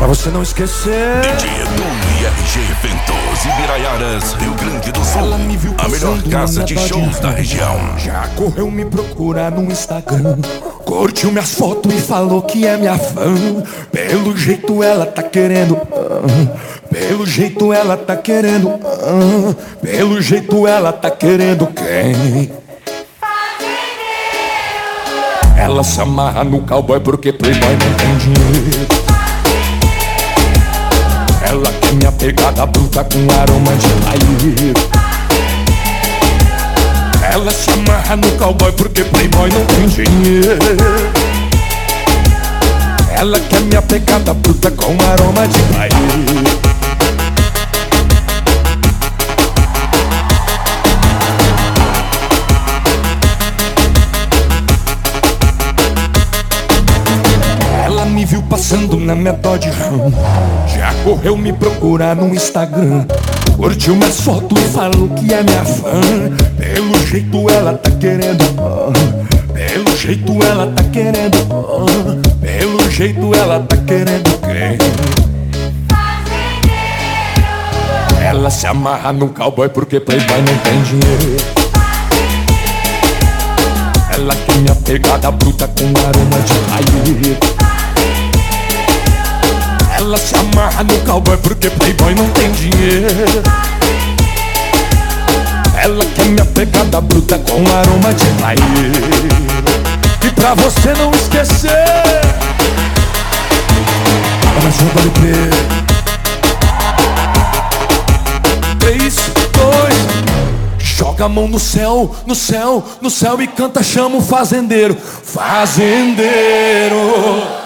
Pra você não esquecer. DJ Edu e RG Eventos, Ibiraiaras, Rio Grande do Sul. Ela me viu A melhor casa de shows da região. Já correu me procurar no Instagram, curtiu minhas fotos e falou que é minha fã. Pelo jeito ela tá querendo, pelo jeito ela tá querendo, pelo jeito ela tá querendo quem? Ela se amarra no cowboy porque playboy não tem dinheiro. Ela quer minha pegada bruta com aroma de paieiro. Ela se amarra no cowboy porque playboy não tem dinheiro. Ela quer minha pegada bruta com aroma de paieiro. Me viu passando na minha Dodge Ram, já correu me procurar no Instagram, curtiu minhas fotos e falou que é minha fã. Pelo jeito ela tá querendo, pelo jeito ela tá querendo, pelo jeito ela tá querendo quem? Ela se amarra no cowboy porque playboy não tem dinheiro. Ela quer minha pegada bruta com aroma de paieiro. Ela se amarra no cowboy porque playboy não tem dinheiro. Ela quer minha pegada bruta com aroma de paieiro. E pra você não esquecer, ela joga no P 3, 2. Joga a mão no céu, no céu, no céu e canta, chama o fazendeiro. Fazendeiro.